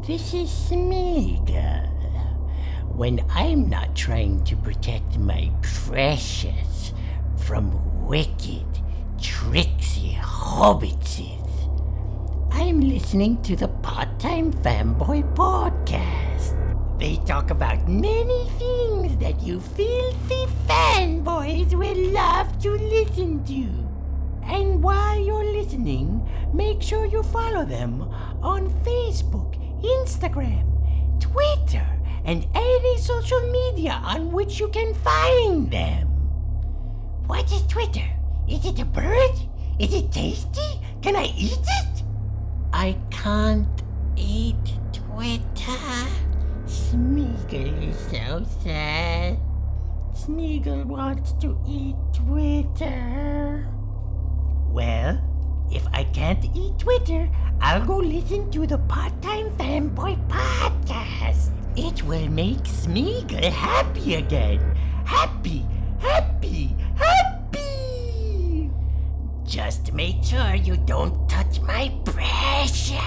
This is Smeagol. When I'm not trying to protect my precious from wicked, tricksy hobbitses, I'm listening to the Part-Time Fanboy Podcast. They talk about many things that you filthy fanboys will love to listen to. And while you're listening, make sure you follow them on Facebook, Instagram, Twitter, and any social media on which you can find them. What is Twitter? Is it a bird? Is it tasty? Can I eat it? I can't eat Twitter. Smeagol is so sad. Smeagol wants to eat Twitter. Well, if I can't eat Twitter, I'll go listen to the Part-Time Fanboy Podcast. It will make Smeagol happy again. Happy, happy, happy! Just make sure you don't touch my precious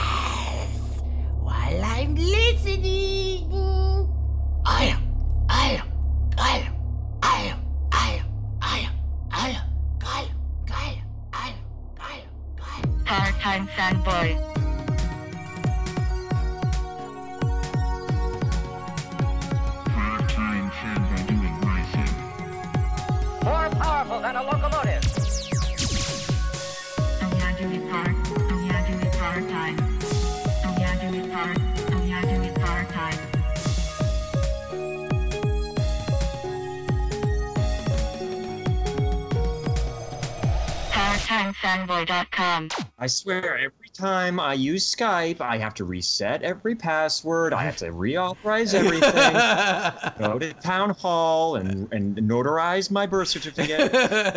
while I'm listening. Part-Time Fanboy. Part-Time Fanboy doing my thing. More powerful than a locomotive. Part-Time. PartTimeFanboy.com. I swear, every time I use Skype, I have to reset every password. I have to reauthorize everything. Go to town hall and notarize my birth certificate.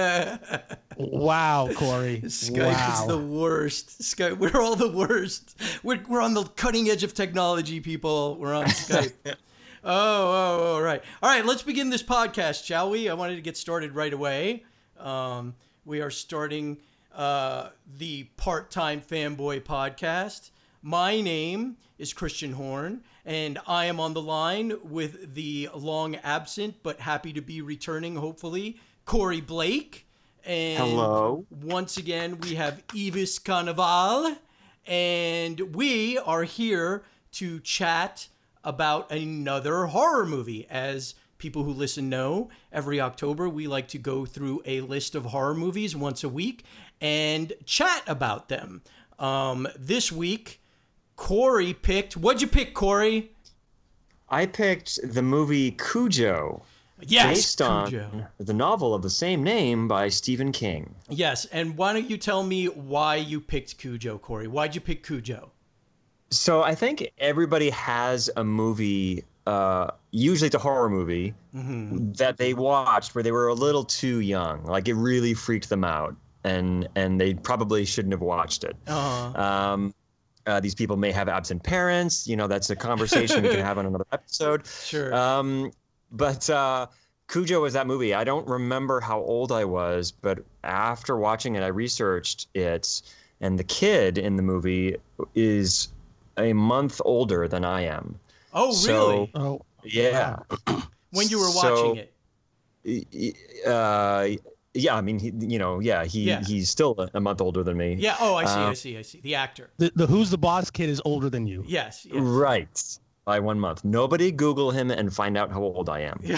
Wow, Corey. Skype is the worst. Skype, we're all the worst. We're on the cutting edge of technology, people. We're on Skype. All right. All right, let's begin this podcast, shall we? I wanted to get started right away. We are starting the Part-Time Fanboy Podcast. My name is Christian Horn, and I am on the line with the long absent but happy to be returning, hopefully, Corey Blake. And hello. Once again, we have Yves Carnival, and we are here to chat about another horror movie. As people who listen know, every October we like to go through a list of horror movies once a week and chat about them. This week, Corey picked... What'd you pick, Corey? I picked the movie Cujo. Yes, based on the novel of the same name by Stephen King. Yes, and why don't you tell me why you picked Cujo, Corey? Why'd you pick Cujo? So I think everybody has a movie, usually it's a horror movie, that they watched where they were a little too young. Like, it really freaked them out, and they probably shouldn't have watched it. These people may have absent parents. You know, that's a conversation we can have on another episode. Sure. But Cujo was that movie. I don't remember how old I was, but after watching it, I researched it, and the kid in the movie is a month older than I am. Oh, really? Oh, yeah. When you were watching it? Yeah, I mean, he's still a month older than me. Yeah. Oh, I see. The actor. The Who's the Boss kid is older than you. Yes. Right. By 1 month. Nobody Google him and find out how old I am.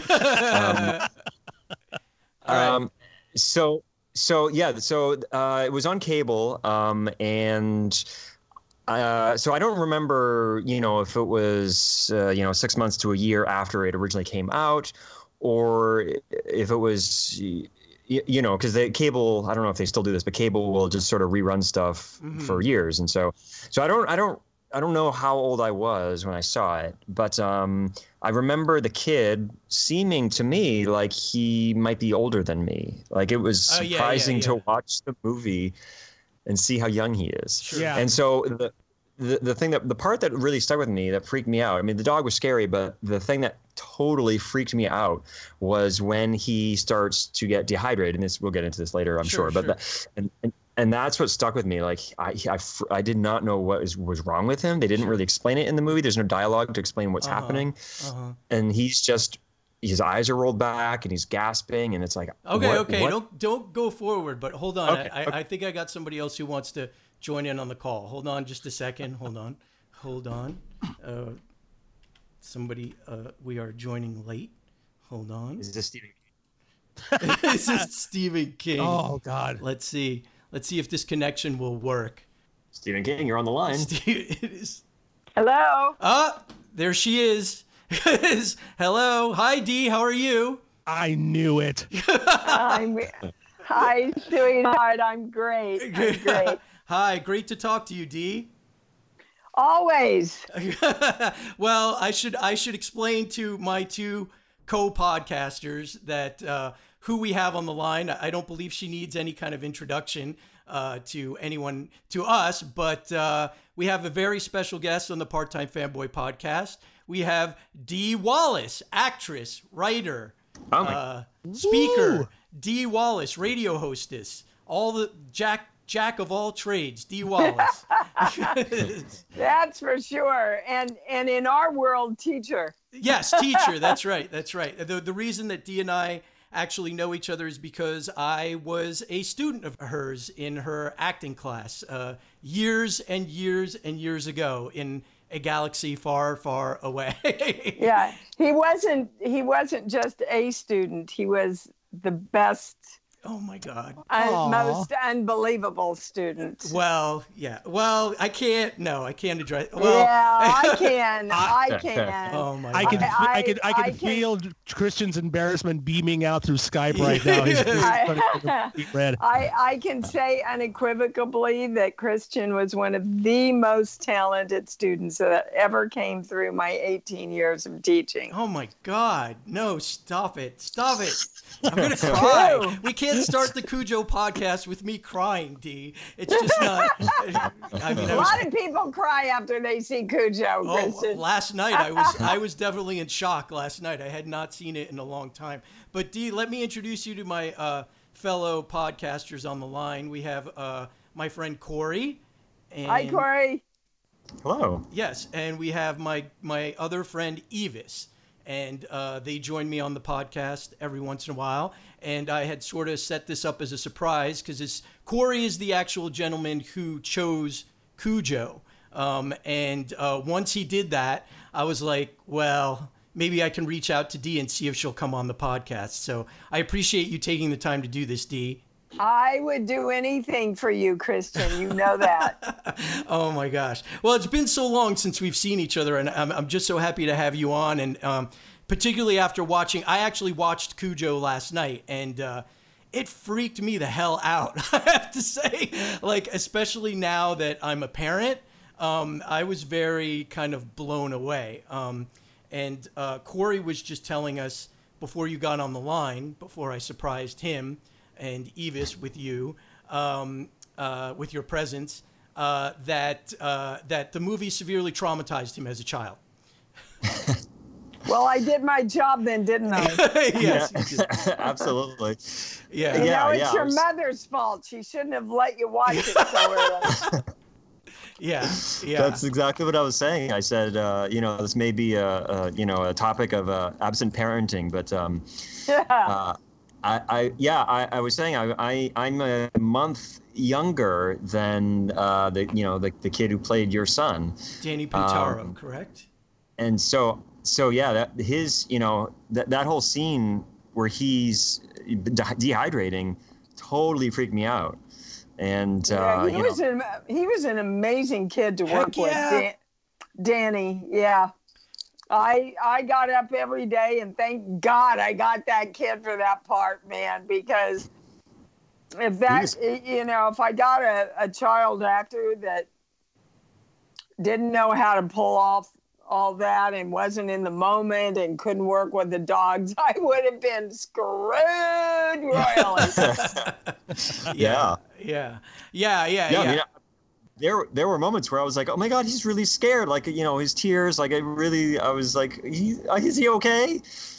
All right. So it was on cable, and so I don't remember, if it was 6 months to a year after it originally came out, or if it was, because the cable, I don't know if they still do this, but cable will just sort of rerun stuff for years, and so I don't know how old I was when I saw it, but I remember the kid seeming to me like he might be older than me. Like, it was surprising to watch the movie and see how young he is. Sure. Yeah. And so the part that really stuck with me, that freaked me out, I mean, the dog was scary, but the thing that totally freaked me out was when he starts to get dehydrated, and we'll get into this later, I'm sure. But and that's what stuck with me. Like I did not know what was wrong with him. They didn't really explain it in the movie. There's no dialogue to explain what's happening. And he's just, his eyes are rolled back and he's gasping, and it's like, okay, what? don't go forward, but hold on. Okay, I think I got somebody else who wants to join in on the call. Hold on just a second. Hold on. Somebody, we are joining late. Hold on. Is this Stephen King? This is Stephen King. Oh God. Let's see if this connection will work. Stephen King, you're on the line. It is. Hello. There she is. Hello. Hi, Dee. How are you? I knew it. Hi, sweetheart. I'm great. Hi. Great to talk to you, Dee. Always. Well, I should explain to my two co-podcasters that who we have on the line. I don't believe she needs any kind of introduction to anyone, to us, but we have a very special guest on the Part-Time Fanboy podcast. We have Dee Wallace, actress, writer, speaker. Dee Wallace, radio hostess, all the Jack of all trades, Dee Wallace. That's for sure. And in our world, teacher. Yes, teacher. That's right. The reason that Dee and I actually know each other is because I was a student of hers in her acting class years and years and years ago in a galaxy far, far away. Yeah, he wasn't just a student. He was the best. Oh my God. Most unbelievable student. Well, yeah. Well, I can't address. Well, yeah, I can. I can. Oh my I God. can feel Christian's embarrassment beaming out through Skype right now. He's red. I can say unequivocally that Christian was one of the most talented students that ever came through my 18 years of teaching. Oh my God. No, stop it. I'm going to cry. We can't start the Cujo podcast with me crying, Dee. It's just not. A lot of people cry after they see Cujo, Christian. Last night, I was definitely in shock last night. I had not seen it in a long time. But Dee, let me introduce you to my fellow podcasters on the line. We have my friend Corey. Hi, Corey. Hello. Yes, and we have my other friend Evis. And they join me on the podcast every once in a while. And I had sort of set this up as a surprise because Corey is the actual gentleman who chose Cujo. And once he did that, I was like, well, maybe I can reach out to Dee and see if she'll come on the podcast. So I appreciate you taking the time to do this, Dee. I would do anything for you, Christian. You know that. Oh my gosh. Well, it's been so long since we've seen each other, and I'm just so happy to have you on. And particularly after I actually watched Cujo last night, and it freaked me the hell out. I have to say, like, especially now that I'm a parent, I was very kind of blown away. And Corey was just telling us before you got on the line, before I surprised him and Evis with you, with your presence, that the movie severely traumatized him as a child. Well, I did my job then, didn't I? Yes, you did. Absolutely. Yeah. You know, it's your mother's fault. She shouldn't have let you watch it so early. Yeah. That's exactly what I was saying. I said, this may be a topic of absent parenting, but I was saying I'm a month younger than the kid who played your son, Danny Pintaro, correct? And so that whole scene where he's dehydrating totally freaked me out. And he was an amazing kid to work with, Danny. Yeah. I got up every day and thank God I got that kid for that part, man, because if I got a child actor that didn't know how to pull off all that and wasn't in the moment and couldn't work with the dogs, I would have been screwed royally. Yeah. I mean, there were moments where I was like, oh my God, he's really scared. Like, his tears, like I was like, is he okay?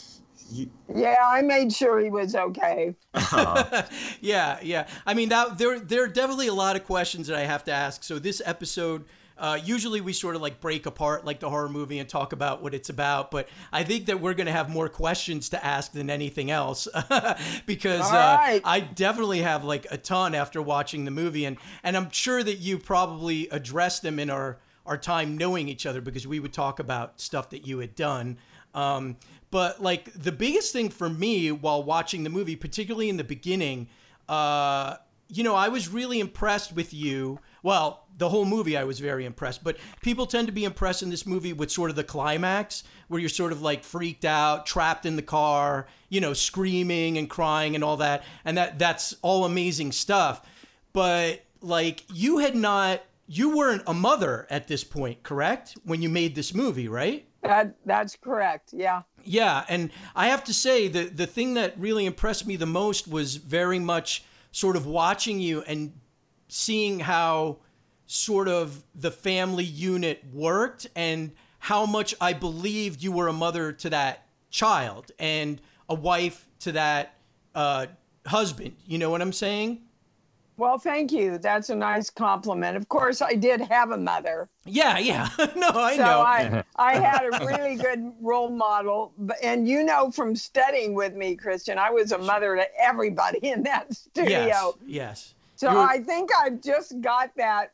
Yeah, I made sure he was okay. Yeah. I mean, there are definitely a lot of questions that I have to ask. So this episode, usually we sort of like break apart like the horror movie and talk about what it's about. But I think that we're going to have more questions to ask than anything else because right. I definitely have like a ton after watching the movie. And I'm sure that you probably addressed them in our time knowing each other because we would talk about stuff that you had done. But like the biggest thing for me while watching the movie, particularly in the beginning, I was really impressed with you. Well, the whole movie I was very impressed, but people tend to be impressed in this movie with sort of the climax where you're sort of like freaked out, trapped in the car, screaming and crying and all that. And that's all amazing stuff. But like you weren't a mother at this point, correct? When you made this movie, right? That's correct. Yeah. Yeah. And I have to say the thing that really impressed me the most was very much sort of watching you and seeing how sort of the family unit worked and how much I believed you were a mother to that child and a wife to that husband. You know what I'm saying? Well, thank you. That's a nice compliment. Of course, I did have a mother. Yeah. No, I so know. I had a really good role model. And from studying with me, Christian, I was a mother to everybody in that studio. Yes. So I think I've just got that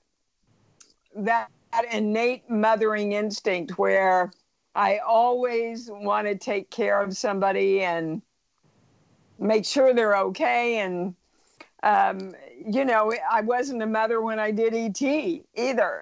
innate mothering instinct where I always want to take care of somebody and make sure they're okay. And I wasn't a mother when I did E.T. either.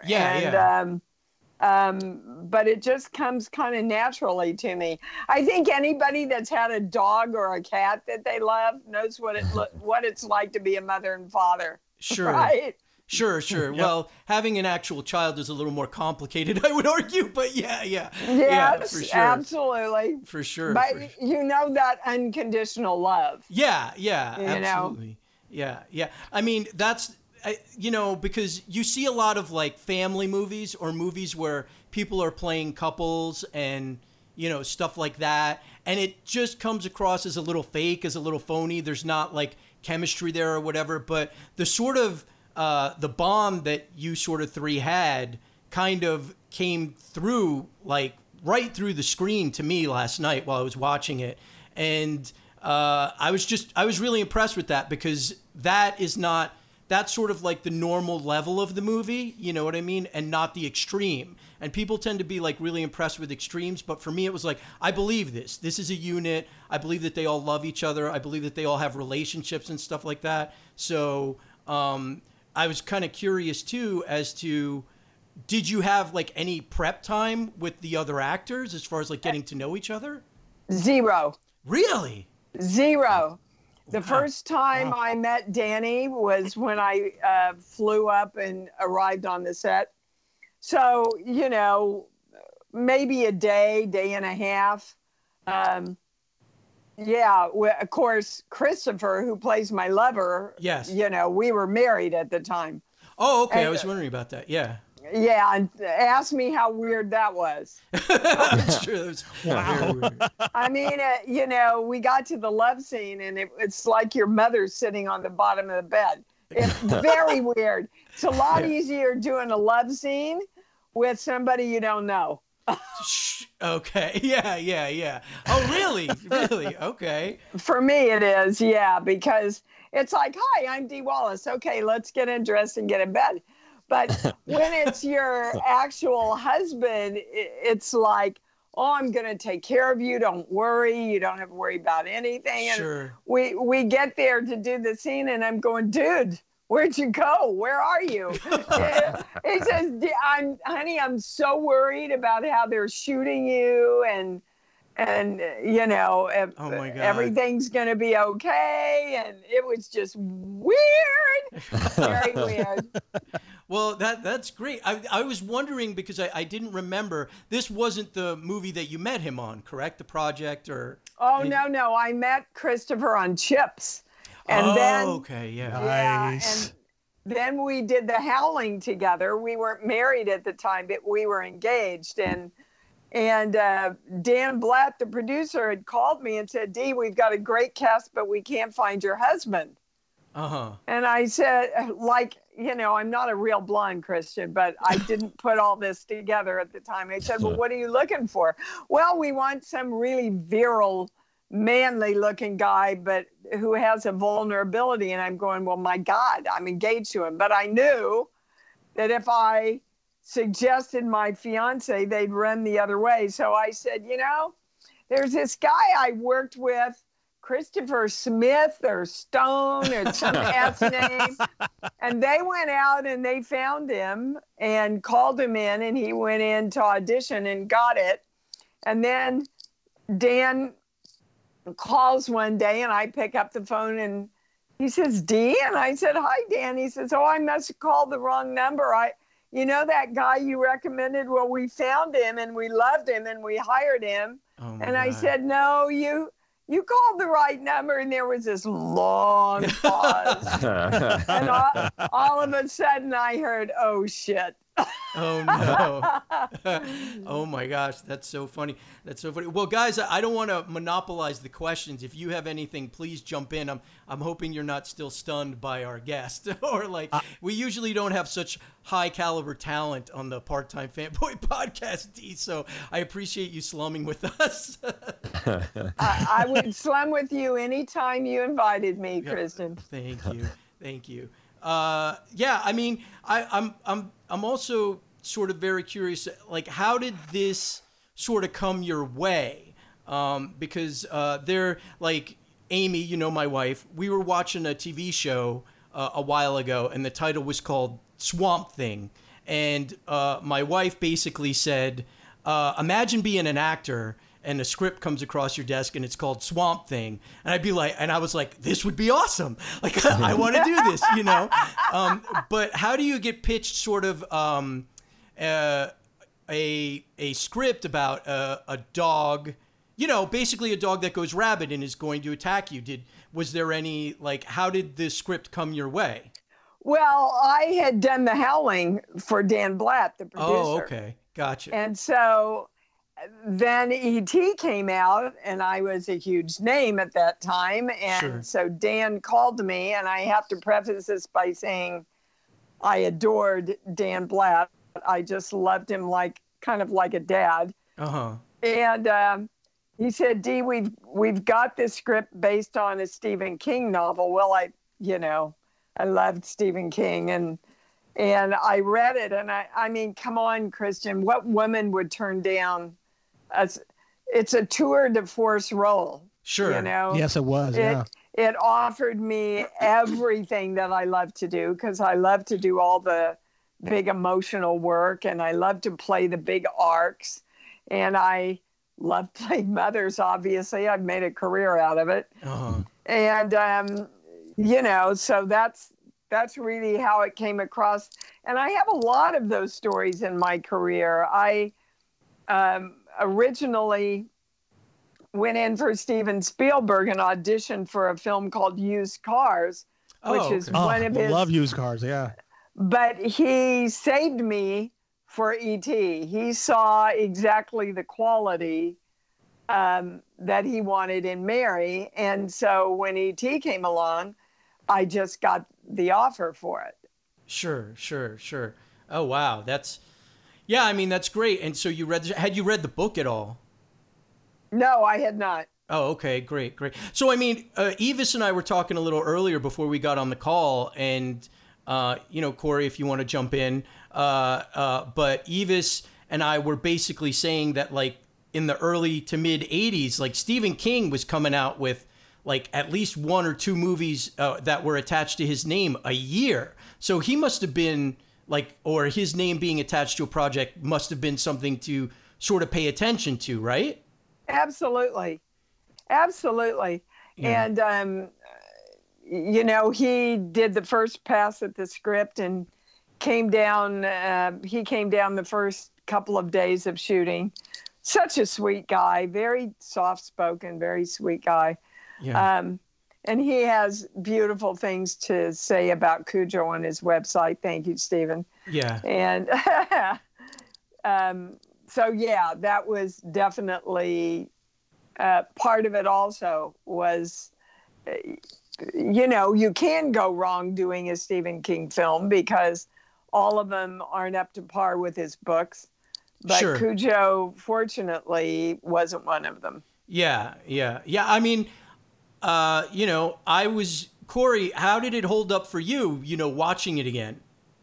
But it just comes kind of naturally to me. I think anybody that's had a dog or a cat that they love knows what it's like to be a mother and father. Sure. Right? Sure. Yep. Well, having an actual child is a little more complicated, I would argue, but yeah. Yes, for sure. Absolutely. For sure. But that unconditional love. Yeah, absolutely. Yeah. I mean, that's, because you see a lot of like family movies or movies where people are playing couples and, stuff like that. And it just comes across as a little fake, as a little phony. There's not like chemistry there or whatever. But the sort of, the bond that you sort of three had kind of came through, like right through the screen to me last night while I was watching it. And I was really impressed with that because that's sort of like the normal level of the movie, you know what I mean? And not the extreme. And people tend to be like really impressed with extremes. But for me, it was like, I believe this. This is a unit. I believe that they all love each other. I believe that they all have relationships and stuff like that. So I was kind of curious too as to, did you have like any prep time with the other actors as far as like getting to know each other? Zero. Really? Zero. The first time I met Danny was when I flew up and arrived on the set. So, maybe a day and a half. Of course, Christopher, who plays my lover, yes. We were married at the time. Oh, okay. I was wondering about that. Yeah. Yeah, and ask me how weird that was. That's true. That was very weird. I mean, we got to the love scene, and it's like your mother's sitting on the bottom of the bed. It's very weird. It's a lot easier doing a love scene with somebody you don't know. Okay. Yeah. Oh, really? Really? Okay. For me, it is, because it's like, hi, I'm Dee Wallace. Okay, let's get undressed and get in bed. But when it's your actual husband, it's like, oh, I'm going to take care of you. Don't worry. You don't have to worry about anything. And sure. we get there to do the scene, and I'm going, dude, where'd you go? Where are you? He says, honey, I'm so worried about how they're shooting you and oh my God, everything's going to be okay. And it was just weird. Very weird. Well, that's great. I was wondering because I didn't remember. This wasn't the movie that you met him on, correct? The project or? Oh, no. I met Christopher on Chips. And then, okay, yeah. Nice. And then we did The Howling together. We weren't married at the time, but we were engaged. And And Dan Blatt, the producer, had called me and said, Dee, we've got a great cast, but we can't find your husband. Uh-huh. And I said, I'm not a real blonde Christian, but I didn't put all this together at the time. I said, well, what are you looking for? Well, we want some really virile, manly looking guy, but who has a vulnerability. And I'm going, well, my God, I'm engaged to him. But I knew that if I suggested my fiance, they'd run the other way. So I said, there's this guy I worked with, Christopher Smith or Stone or some S name. And they went out and they found him and called him in, and he went in to audition and got it. And then Dan calls one day and I pick up the phone and he says, Dee? And I said, hi, Dan. He says, oh, I must have called the wrong number. That guy you recommended? Well, we found him and we loved him and we hired him. Oh, and I said, no, you called the right number. And there was this long pause. And all of a sudden I heard, oh, shit. Oh, no. Oh, my gosh. That's so funny. That's so funny. Well, guys, I don't want to monopolize the questions. If you have anything, please jump in. I'm hoping you're not still stunned by our guest. Or we usually don't have such high caliber talent on the Part-Time Fanboy podcast, Dee. So I appreciate you slumming with us. I would slum with you anytime you invited me, Kristen. Thank you. Thank you. I'm also sort of very curious, how did this sort of come your way? Because Amy, my wife, we were watching a TV show a while ago, and the title was called Swamp Thing. And my wife basically said, imagine being an actor and a script comes across your desk and it's called Swamp Thing. And I was like, this would be awesome. I want to do this, But how do you get pitched sort of a script about a dog, basically a dog that goes rabid and is going to attack you? Was there any, how did this script come your way? Well, I had done The Howling for Dan Blatt, the producer. Oh, okay. Gotcha. And so then E.T. came out, and I was a huge name at that time. And so Dan called me, and I have to preface this by saying I adored Dan Blatt. I just loved him kind of like a dad. Uh-huh. And he said, Dee, we've got this script based on a Stephen King novel. Well, I loved Stephen King, and I read it, and I mean, come on, Christian, what woman would turn down it's a tour de force role. Sure. Yes, it was. It offered me everything that I love to do, because I love to do all the big emotional work, and I love to play the big arcs, and I love playing mothers. Obviously, I've made a career out of it. Uh-huh. And so that's really how it came across. And I have a lot of those stories in my career. I originally went in for Steven Spielberg and auditioned for a film called Used Cars, which is one of his. I love Used Cars, yeah. But he saved me for E.T. He saw exactly the quality that he wanted in Mary. And so when E.T. came along, I just got the offer for it. Sure. Oh, wow. That's great. And so had you read the book at all? No, I had not. Oh, okay. Great. So, Evis and I were talking a little earlier before we got on the call, and, Corey, if you want to jump in, but Evis and I were basically saying that, in the early to mid 80s, Stephen King was coming out with at least one or two movies that were attached to his name a year. So he must have been or his name being attached to a project must have been something to sort of pay attention to, right? Absolutely. Yeah. And, he did the first pass at the script and came down the first couple of days of shooting. Such a sweet guy, very soft-spoken, very sweet guy. Yeah. And he has beautiful things to say about Cujo on his website. Thank you, Stephen. Yeah. And So yeah, that was definitely part of it. Also was, you can go wrong doing a Stephen King film because all of them aren't up to par with his books. But Sure. Cujo, fortunately, wasn't one of them. Yeah. I mean, Corey, how did it hold up for you, watching it again?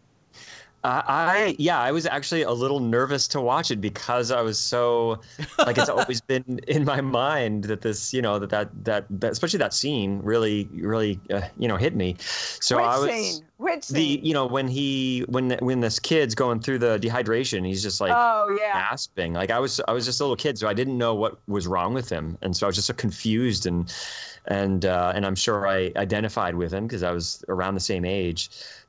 I was actually a little nervous to watch it because I was so like it's always been in my mind that this that especially that scene really hit me. So Which scene? When this kid's going through the dehydration, he's just like gasping. Like I was just a little kid, so I didn't know what was wrong with him, and so I was just so confused and I'm sure I identified with him because I was around the same age.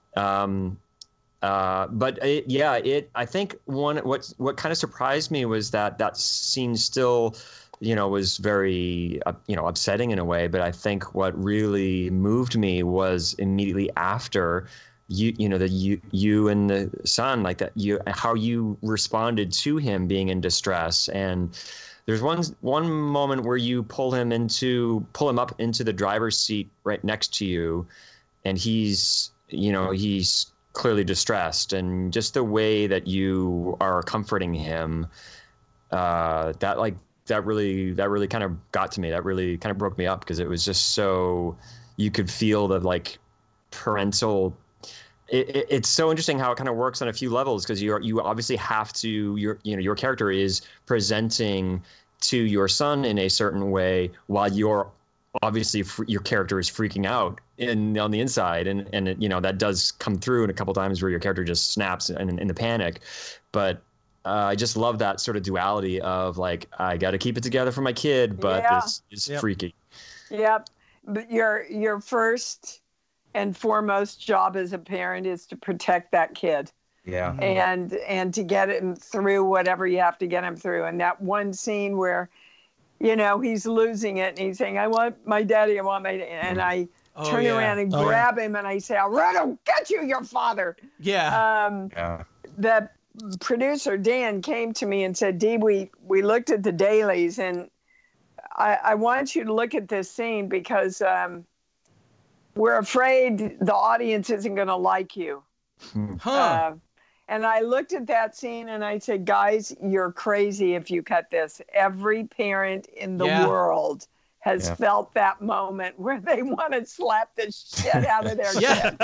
But I think what kind of surprised me was that scene still, was very, upsetting in a way. But I think what really moved me was immediately after you and the son, like that, how you responded to him being in distress. And there's one moment where you pull him up into the driver's seat right next to you, and he's clearly distressed, and just the way that you are comforting him, that really kind of got to me. That really kind of broke me up because it was just so, you could feel the like parental. It's so interesting how it kind of works on a few levels, because you obviously have to, your character is presenting to your son in a certain way while you're obviously your character is freaking out on the inside, and that does come through in a couple times where your character just snaps in the panic. But I just love that sort of duality of like, I got to keep it together for my kid, but this is freaky. Yep. But your first and foremost job as a parent is to protect that kid. Yeah. And to get him through whatever you have to get him through. And that one scene where, he's losing it and he's saying, I want my daddy, and I turn around and grab him and I say, I'll run and get you, your father. Yeah. The producer, Dan, came to me and said, Dee, we looked at the dailies, and I want you to look at this scene because we're afraid the audience isn't going to like you. And I looked at that scene and I said, guys, you're crazy if you cut this. Every parent in the world has felt that moment where they want to slap the shit out of their kid.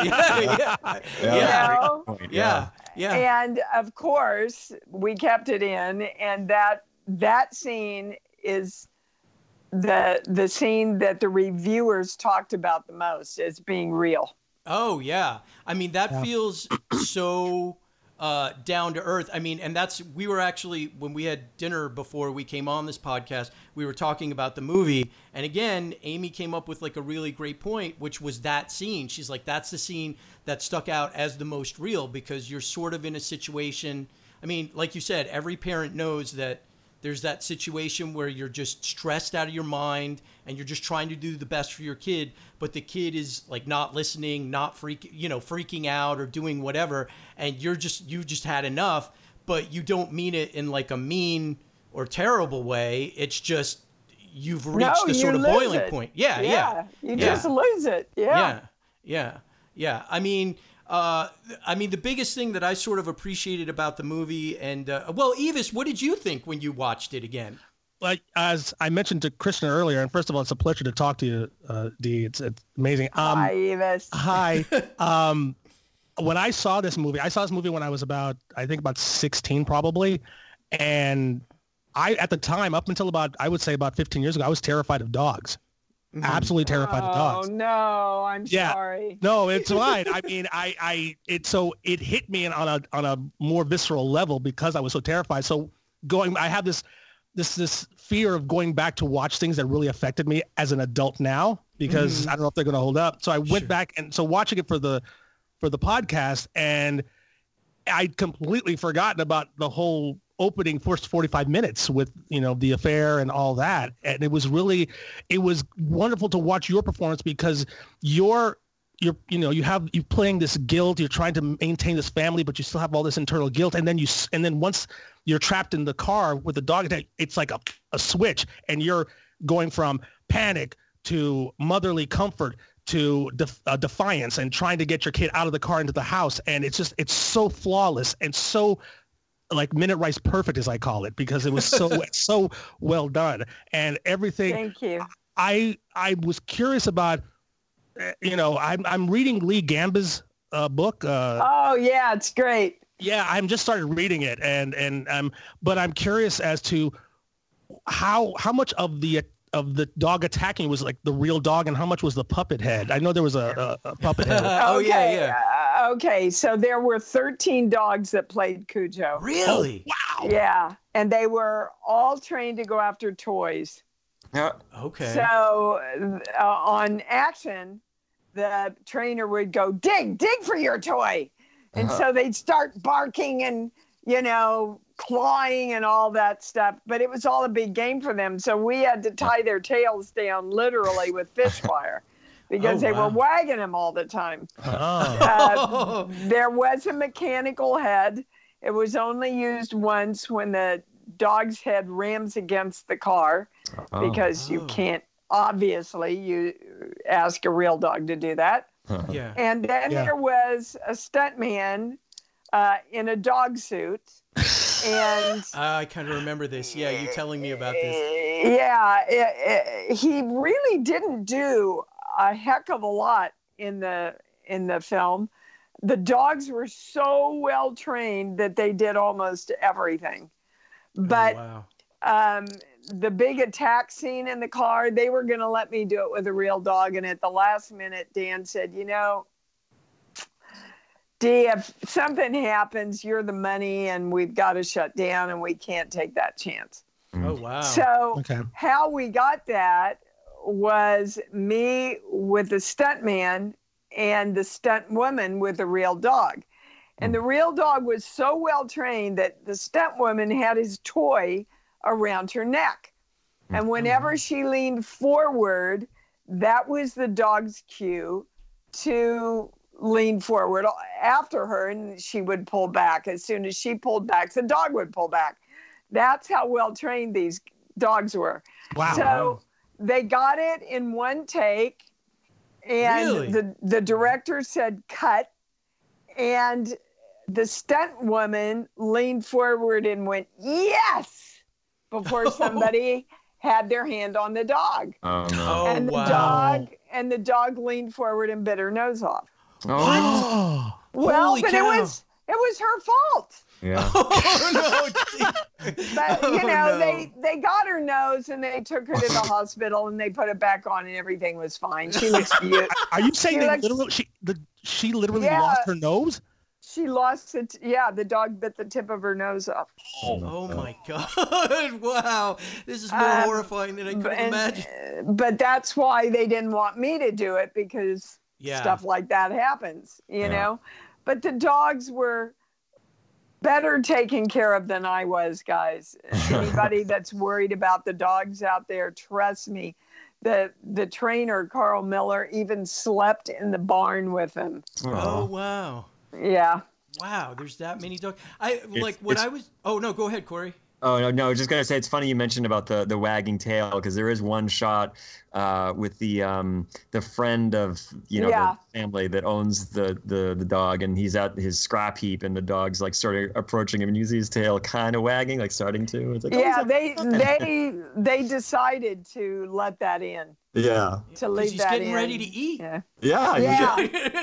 And of course, we kept it in, and that scene is the scene that the reviewers talked about the most as being real. Oh yeah, I mean that feels so down to earth. I mean, and we were actually, when we had dinner before we came on this podcast, we were talking about the movie, and again, Amy came up with like a really great point, which was that scene. She's like, that's the scene that stuck out as the most real, because you're sort of in a situation. I mean, like you said, every parent knows that there's that situation where you're just stressed out of your mind and you're just trying to do the best for your kid, but the kid is like not listening, not freaking out or doing whatever, and you've just had enough, but you don't mean it in like a mean or terrible way. It's just you've reached the sort of boiling point. You just lose it. Yeah. I mean, the biggest thing that I sort of appreciated about the movie, and Evis, what did you think when you watched it again? Like, as I mentioned to Krishna earlier, and first of all, it's a pleasure to talk to you, Dee. It's amazing. Hi, Evis. Hi. When I saw this movie when I was about 16 probably, and I, at the time, up until about 15 years ago, I was terrified of dogs. Absolutely terrified of dogs. Oh no, I'm sorry. No, it's fine. I mean, it hit me on a more visceral level because I was so terrified. So I have this fear of going back to watch things that really affected me as an adult now, because I don't know if they're going to hold up. So I went back, and so watching it for the podcast, and I'd completely forgotten about the whole opening first 45 minutes with, the affair and all that. And it was wonderful to watch your performance, because your you're playing this guilt. You're trying to maintain this family, but you still have all this internal guilt. And then once you're trapped in the car with the dog attack, it's like a switch, and you're going from panic to motherly comfort to defiance, and trying to get your kid out of the car into the house. And it's so flawless and so like minute rice perfect, as I call it, because it was so well done and everything. Thank you. I was curious about, I'm reading Lee Gamba's book. Oh yeah, it's great. Yeah, I'm just started reading it, but I'm curious as to how much of the dog attacking was like the real dog, and how much was the puppet head. I know there was a puppet head. Oh, okay, yeah. Okay, so there were 13 dogs that played Cujo. Really? Wow. Yeah, and they were all trained to go after toys. Yeah. Okay. So on action, the trainer would go, dig for your toy. And so they'd start barking and, clawing and all that stuff. But it was all a big game for them. So we had to tie their tails down literally with fish wire because they were wagging them all the time. Oh. There was a mechanical head. It was only used once when the dog's head rams against the car because you can't, obviously, you ask a real dog to do that. Yeah. And then there was a stuntman in a dog suit. And I kind of remember this. Yeah, you telling me about this. Yeah, he really didn't do a heck of a lot in the film. The dogs were so well trained that they did almost everything. But the big attack scene in the car, they were going to let me do it with a real dog. And at the last minute, Dan said, Dee, if something happens, you're the money and we've got to shut down and we can't take that chance. Oh, wow. So how we got that was me with the stuntman and the stunt woman with a real dog. And the real dog was so well trained that the stunt woman had his toy around her neck. And whenever she leaned forward, that was the dog's cue to lean forward after her, and she would pull back. As soon as she pulled back, the dog would pull back. That's how well trained these dogs were. Wow. So they got it in one take, and the director said cut, and the stunt woman leaned forward and went, yes, before somebody had their hand on the dog. Oh, no. And the dog leaned forward and bit her nose off. Oh. Well, Holy but cow. it was her fault. Yeah. Oh, no. But, they got her nose and they took her to the hospital and they put it back on and everything was fine. She looks beautiful. Are you saying she literally lost her nose? She lost it. Yeah, the dog bit the tip of her nose off. Oh my God. Wow. This is more horrifying than I could imagine. But that's why they didn't want me to do it, because stuff like that happens, you know? But the dogs were better taken care of than I was, guys. Anybody that's worried about the dogs out there, trust me. The trainer, Carl Miller, even slept in the barn with him. Oh, wow. Yeah. Wow, there's that many dogs. Oh, no, go ahead, Corey. Oh, no, I was just going to say, it's funny you mentioned about the wagging tail, because there is one shot with the friend of, the family that owns the dog, and he's at his scrap heap, and the dog's like sort of approaching him, and you see his tail kind of wagging, like starting to. It's like, they decided to let that in. Yeah. To leave he's that getting in. ready to eat. Yeah.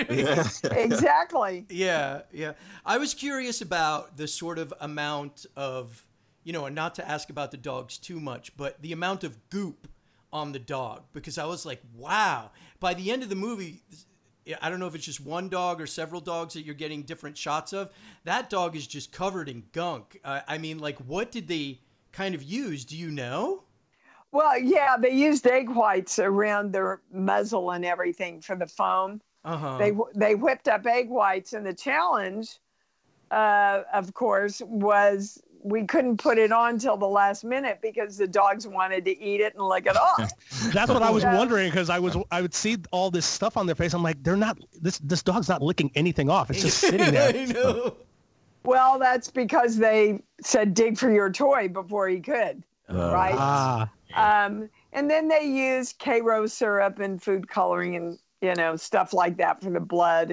Exactly. Yeah. I was curious about the sort of amount of, and not to ask about the dogs too much, but the amount of goop on the dog, because I was like, wow. By the end of the movie, I don't know if it's just one dog or several dogs that you're getting different shots of. That dog is just covered in gunk. What did they kind of use? Do you know? Well, yeah, they used egg whites around their muzzle and everything for the foam. They whipped up egg whites, and the challenge, of course, was we couldn't put it on till the last minute because the dogs wanted to eat it and lick it off. That's what I was Yeah. wondering, because I would see all this stuff on their face. I'm like, they're not, this dog's not licking anything off. It's just sitting there. I know. Well, that's because they said dig for your toy before he could, right? Ah, And then they used K-Rose syrup and food coloring and, you know, stuff like that for the blood.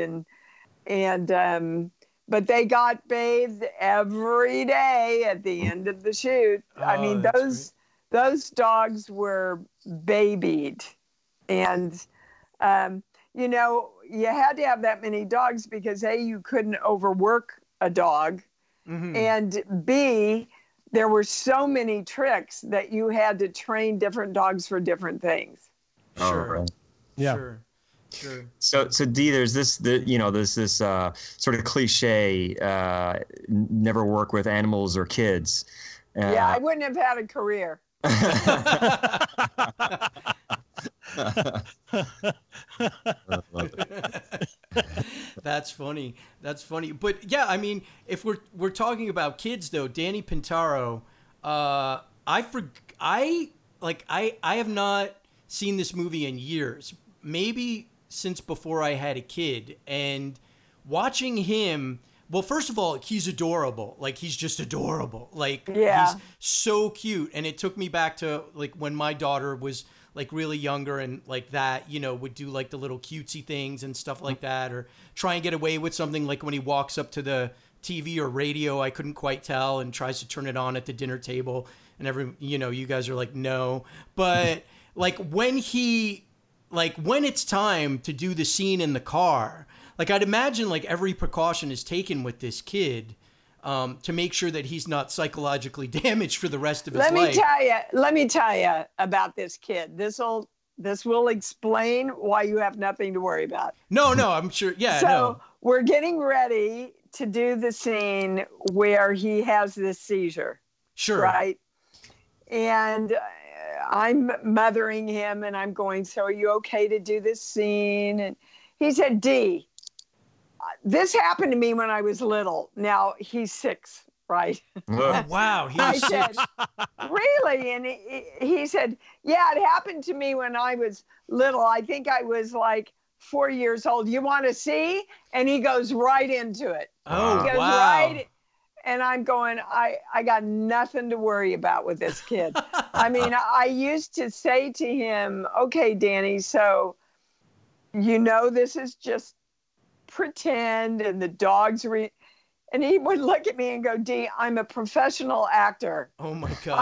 But they got bathed every day at the end of the shoot. I mean, that's those dogs were babied. And, you know, you had to have that many dogs because A, you couldn't overwork a dog. Mhm. And B, there were so many tricks that you had to train different dogs for different things. Sure. right. yeah. Sure. So D, there's this sort of cliche, never work with animals or kids. Yeah, I wouldn't have had a career. That's funny. But yeah, I mean, if we're talking about kids though, Danny Pintaro, I have not seen this movie in years. Maybe since before I had a kid, and watching him. Well, first of all, he's adorable. Like, he's just adorable. Like, Yeah. he's so cute. And it took me back to, like, when my daughter was, like, really younger and, like, that, you know, would do, like, the little cutesy things and stuff like that. Or try and get away with something, like when he walks up to the TV or radio, I couldn't quite tell, and tries to turn it on at the dinner table. And you guys are like, no. But, like, when it's time to do the scene in the car, like, I'd imagine, like, every precaution is taken with this kid to make sure that he's not psychologically damaged for the rest of his life. Let me tell you about this kid. This will explain why you have nothing to worry about. No, I'm sure. Yeah, So no. we're getting ready to do the scene where he has this seizure, Sure. right? And I'm mothering him, and I'm going, so are you okay to do this scene? And he said, D, this happened to me when I was little. Now he's 6, right? Oh, wow. He I was said, 6. really? And he said, yeah, it happened to me when I was little. I think I was like 4 years old. You want to see? And he goes right into it. Oh, He goes wow. right. And I'm going, I got nothing to worry about with this kid. I mean, I used to say to him, okay, Danny, so you know this is just pretend, and the dogs and he would look at me and go, D, I'm a professional actor. Oh, my God.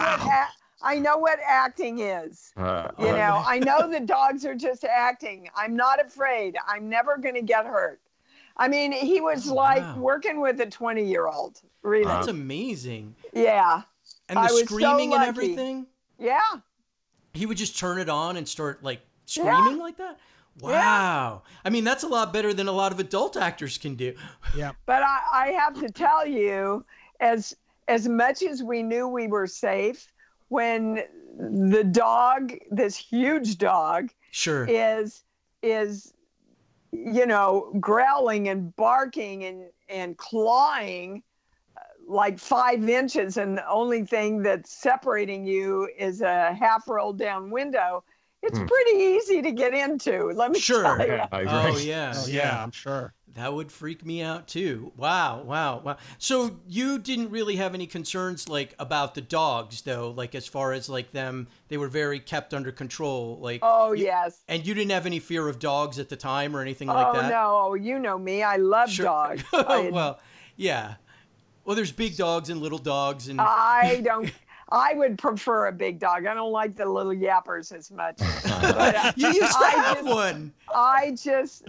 I know what acting is. I know the dogs are just acting. I'm not afraid. I'm never going to get hurt. I mean, he was wow. working with a 20-year-old. Really. That's amazing. Yeah. And the I was so screaming and lucky. everything? Yeah. He would just turn it on and start, like, screaming like that? Wow. I mean, that's a lot better than a lot of adult actors can do. Yeah. But I have to tell you, as much as we knew we were safe, when the dog, this huge dog, Sure. is growling and barking and clawing like 5 inches, and the only thing that's separating you is a half rolled down window, it's pretty easy to get into. Let me Sure. tell you. Oh, yeah. Oh, yeah, I'm sure. That would freak me out too. Wow. So you didn't really have any concerns, like, about the dogs, though, like, as far as, like, they were very kept under control, like. Oh, yes. And you didn't have any fear of dogs at the time or anything like that? Oh, no. You know me. I love Sure. dogs. Well, yeah. Well, there's big dogs and little dogs, and I would prefer a big dog. I don't like the little yappers as much. But, you used to have one. I just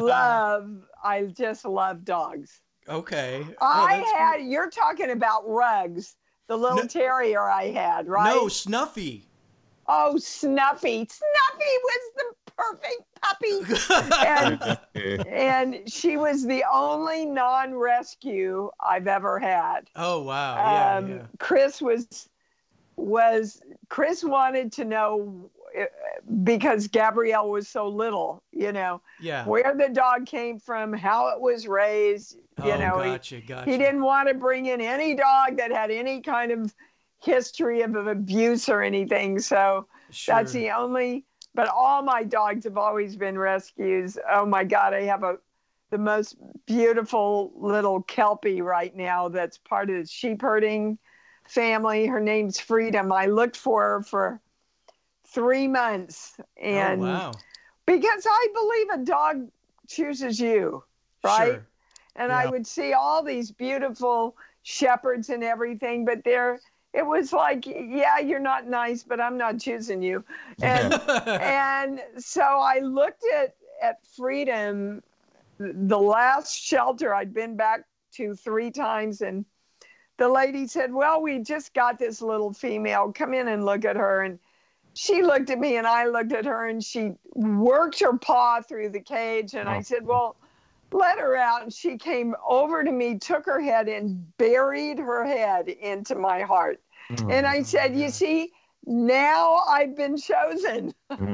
love dogs. Okay. You're talking about Rugs, the little terrier I had, right? No, Snuffy. Oh, Snuffy. Snuffy was the perfect puppy. and she was the only non-rescue I've ever had. Oh, wow. Yeah. Chris wanted to know because Gabrielle was so little, Yeah. where the dog came from, how it was raised, Gotcha. he didn't want to bring in any dog that had any kind of history of abuse or anything. So that's the only, but all my dogs have always been rescues. Oh my God, I have the most beautiful little Kelpie right now that's part of the sheep herding family. Her name's Freedom. I looked for her for 3 months. And because I believe a dog chooses you, right? Sure. And I would see all these beautiful shepherds and everything, but it was like, yeah, you're not nice, but I'm not choosing you. And and so I looked at Freedom, the last shelter I'd been back to 3 times, and the lady said, well, we just got this little female. Come in and look at her. And she looked at me and I looked at her, and she worked her paw through the cage. And I said, well, let her out. And she came over to me, took her head and buried her head into my heart. And I said, you see, now I've been chosen.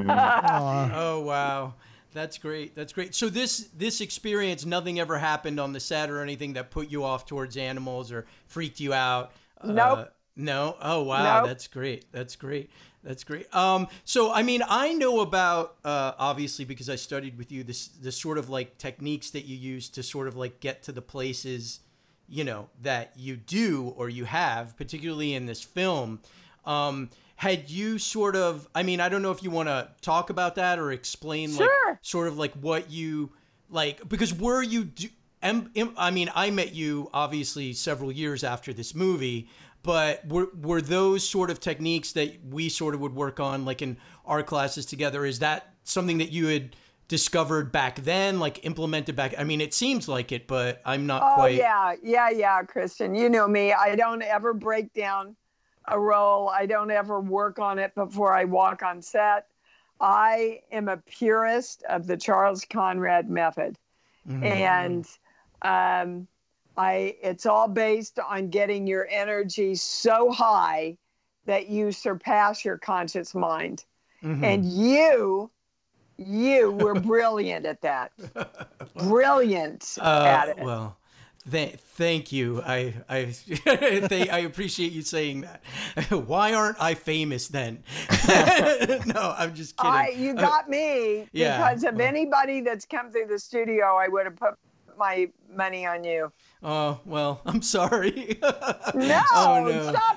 Oh, wow. That's great. That's great. So this experience, nothing ever happened on the set or anything that put you off towards animals or freaked you out? Nope. No? Oh, wow. Nope. That's great. That's great. That's great. So, I mean, I know about, obviously, because I studied with you, the sort of like techniques that you use to sort of like get to the places, that you do or you have, particularly in this film. Had you sort of, I mean, I don't know if you want to talk about that or explain like sort of like what you like, because I mean, I met you obviously several years after this movie, but were those sort of techniques that we sort of would work on like in our classes together? Is that something that you had discovered back then, like implemented back? I mean, it seems like it, but I'm not quite. Yeah, Christian. You know me. I don't ever break down a role. I don't ever work on it before I walk on set. I am a purist of the Charles Conrad method. And it's all based on getting your energy so high that you surpass your conscious mind. And you were brilliant at that. Brilliant at it. Well, thank you. I I appreciate you saying that. Why aren't I famous then? No, I'm just kidding. You got me because of anybody that's come through the studio, I would have put my money on you. Oh, well, I'm sorry. No, oh, no. Stop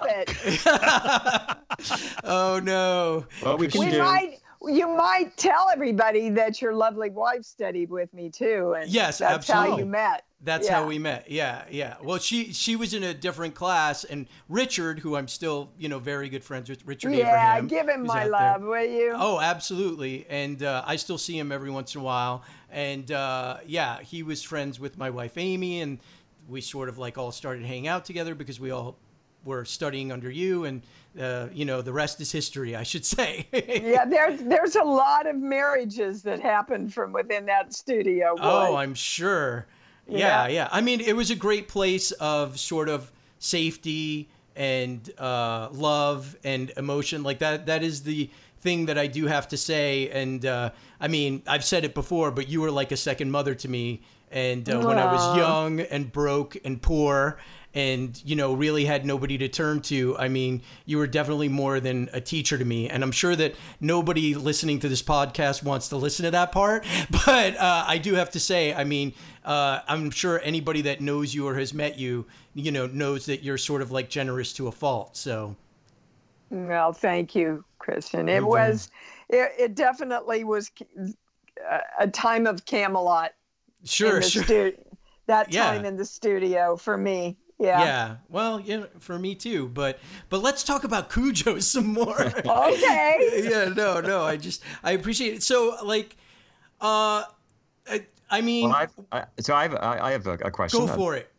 it. Oh, no. Well, You might tell everybody that your lovely wife studied with me too. And yes, that's absolutely. how you met. That's how we met. Yeah. Well, she was in a different class, and Richard, who I'm still, very good friends with, Richard Abraham. Yeah, give him my love, will you? Oh, absolutely. And I still see him every once in a while. And he was friends with my wife, Amy, and we sort of like all started hanging out together because we all were studying under you, and the rest is history, I should say. Yeah, there's a lot of marriages that happened from within that studio. Boy. Oh, I'm sure. Yeah. I mean, it was a great place of sort of safety and love and emotion. Like that is the thing that I do have to say. And I mean, I've said it before, but you were like a second mother to me. And when I was young and broke and poor and, really had nobody to turn to, I mean, you were definitely more than a teacher to me. And I'm sure that nobody listening to this podcast wants to listen to that part. But I do have to say, I mean, I'm sure anybody that knows you or has met you, knows that you're sort of like generous to a fault. So. Well, thank you, Christian. It definitely was a time of Camelot. Sure. That time in the studio for me. Yeah. Well, for me too. But let's talk about Cujo some more. Okay. Yeah. No. I appreciate it. So, like, I mean, well, I have a question. Go for it.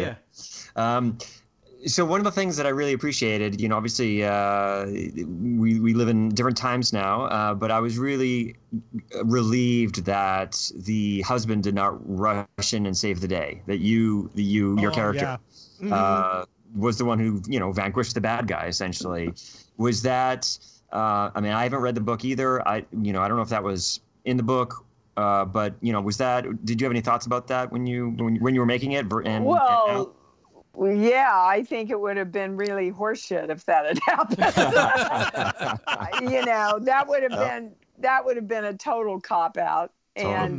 So one of the things that I really appreciated, obviously we live in different times now, but I was really relieved that the husband did not rush in and save the day. That your character was the one who vanquished the bad guy. Essentially, was that I mean, I haven't read the book either. I don't know if that was in the book, but did you have any thoughts about that when you were making it? Yeah, I think it would have been really horseshit if that had happened. That would have been a total cop out. And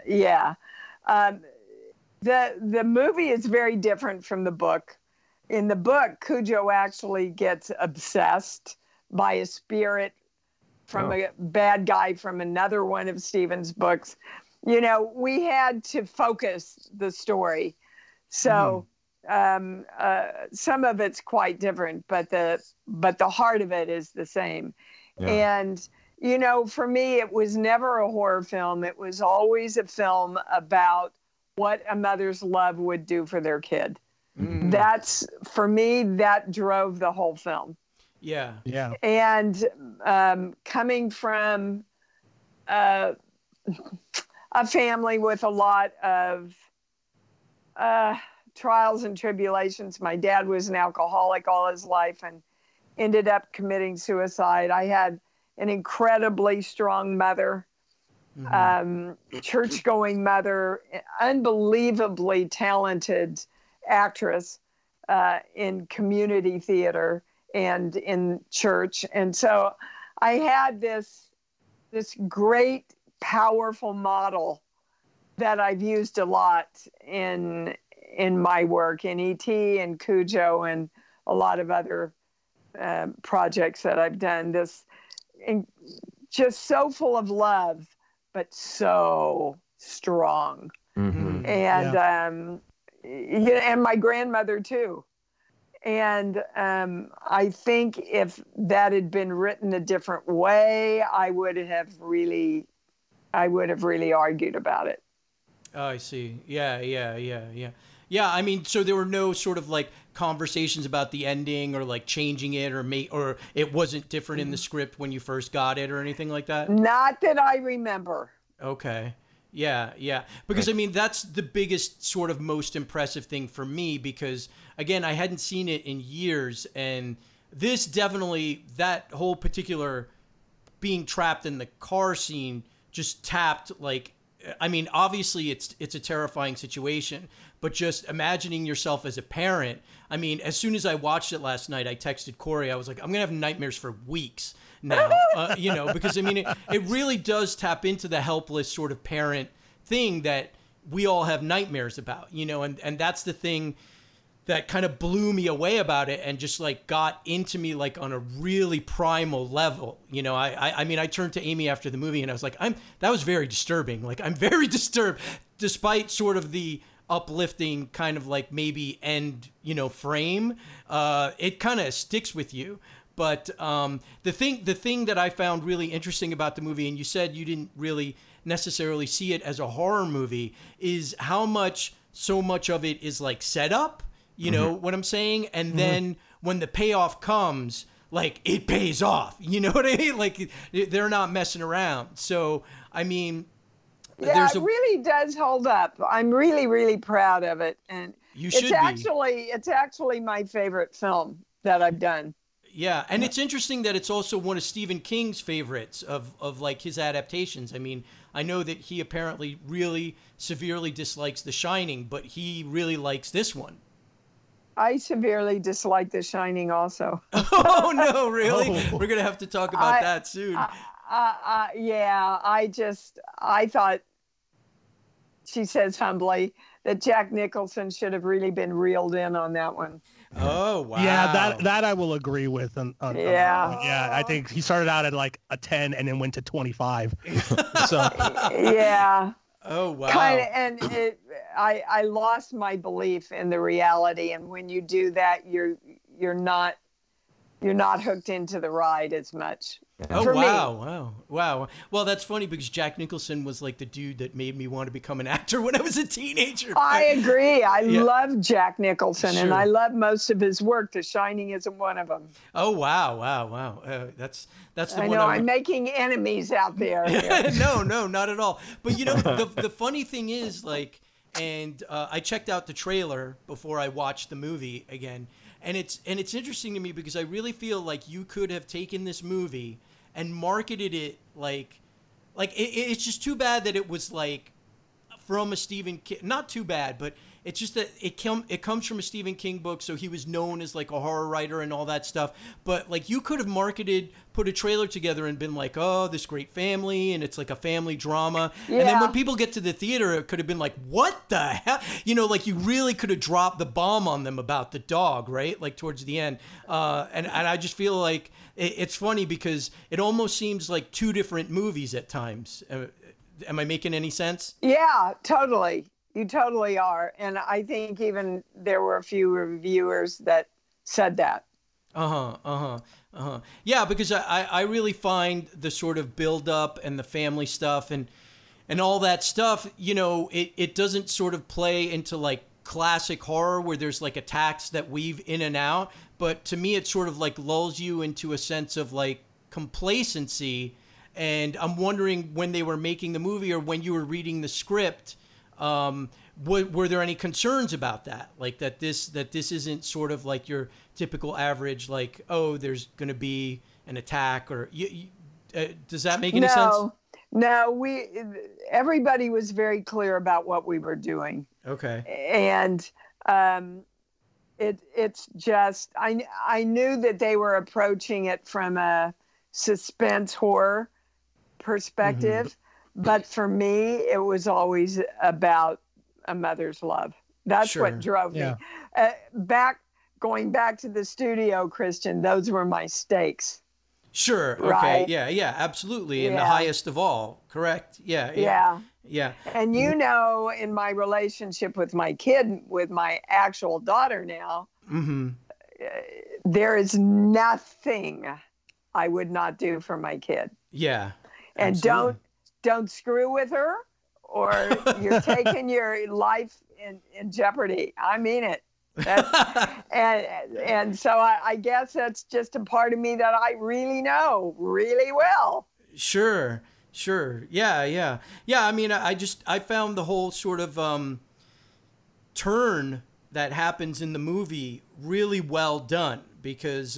the movie is very different from the book. In the book, Cujo actually gets obsessed by a spirit from a bad guy from another one of Stephen's books. We had to focus the story. So some of it's quite different, but the heart of it is the same. Yeah. And, for me, it was never a horror film. It was always a film about what a mother's love would do for their kid. Mm. For me, that drove the whole film. Yeah. Yeah. And coming from a family with a lot of trials and tribulations. My dad was an alcoholic all his life and ended up committing suicide. I had an incredibly strong mother, church-going mother, unbelievably talented actress in community theater and in church. And so I had this great, powerful model that I've used a lot in my work, in E.T. and Cujo and a lot of other projects that I've done. Just so full of love, but so strong. Mm-hmm. And and my grandmother too. And I think if that had been written a different way, I would have really argued about it. Oh, I see. Yeah. Yeah, I mean, so there were no sort of like conversations about the ending or like changing it or it wasn't different in the script when you first got it or anything like that? Not that I remember. Okay. Yeah. Because I mean, that's the biggest sort of most impressive thing for me because again, I hadn't seen it in years and this definitely, that whole particular being trapped in the car scene just tapped like, I mean, obviously it's a terrifying situation, but just imagining yourself as a parent. I mean, as soon as I watched it last night, I texted Corey. I was like, I'm going to have nightmares for weeks now, because I mean, it really does tap into the helpless sort of parent thing that we all have nightmares about, and that's the thing that kind of blew me away about it and just like got into me like on a really primal level. I mean, I turned to Amy after the movie and I was like, that was very disturbing. Like, I'm very disturbed despite sort of the uplifting kind of like maybe end, frame. It kind of sticks with you. But the thing that I found really interesting about the movie, and you said you didn't really necessarily see it as a horror movie, is how so much of it is like set up. You know what I'm saying? And then when the payoff comes, like it pays off. You know what I mean? Like they're not messing around. So, I mean, it really does hold up. I'm really, really proud of it. And it's actually my favorite film that I've done. Yeah. And it's interesting that it's also one of Stephen King's favorites of like his adaptations. I mean, I know that he apparently really severely dislikes The Shining, but he really likes this one. I severely dislike The Shining also. Oh, no, really? Oh. We're going to have to talk about that soon. Yeah, I thought, she says humbly, that Jack Nicholson should have really been reeled in on that one. Oh, wow. Yeah, that I will agree with. Yeah, I think he started out at like a 10 and then went to 25. So yeah. Oh, wow. And I lost my belief in the reality, and when you do that, you're not hooked into the ride as much. Oh, wow. Well, that's funny because Jack Nicholson was like the dude that made me want to become an actor when I was a teenager. I agree. I love Jack Nicholson, and I love most of his work. The Shining isn't one of them. Oh, wow. That's the one. I know. I'm making enemies out there. No, not at all. But the funny thing is, like, and I checked out the trailer before I watched the movie again. And it's interesting to me because I really feel like you could have taken this movie and marketed it like it's just too bad that it was like from a Stephen King, not too bad, but it's just that it comes from a Stephen King book, so he was known as like a horror writer and all that stuff. But like you could have put a trailer together and been like, oh, this great family, and it's like a family drama. Yeah. And then when people get to the theater, it could have been like, what the hell? You know, like you really could have dropped the bomb on them about the dog, right? Like towards the end. And I just feel like it's funny because it almost seems like two different movies at times. Am I making any sense? Yeah, totally. You totally are. And I think even there were a few reviewers that said that. Yeah, because I really find the sort of build up and the family stuff and all that stuff, you know, it doesn't sort of play into like classic horror where there's like attacks that weave in and out. But to me, it sort of like lulls you into a sense of like complacency. And I'm wondering when they were making the movie or when you were reading the script, were there any concerns about that? Like that this isn't sort of like your typical average, like, oh, there's going to be an attack or does that make any sense? No, everybody was very clear about what we were doing. Okay. And it's just, I knew that they were approaching it from a suspense horror perspective, but for me, it was always about a mother's love. That's what drove me. Going back to the studio, Christian, those were my stakes. Sure. Okay. Right? Yeah, absolutely. And the highest of all. Correct. Yeah. And you know, in my relationship with my kid, with my actual daughter now, there is nothing I would not do for my kid. Yeah. And don't screw with her or you're taking your life in jeopardy. I mean it. And so I guess that's just a part of me that I really know really well. Sure. Yeah. I mean, I found the whole sort of turn that happens in the movie really well done because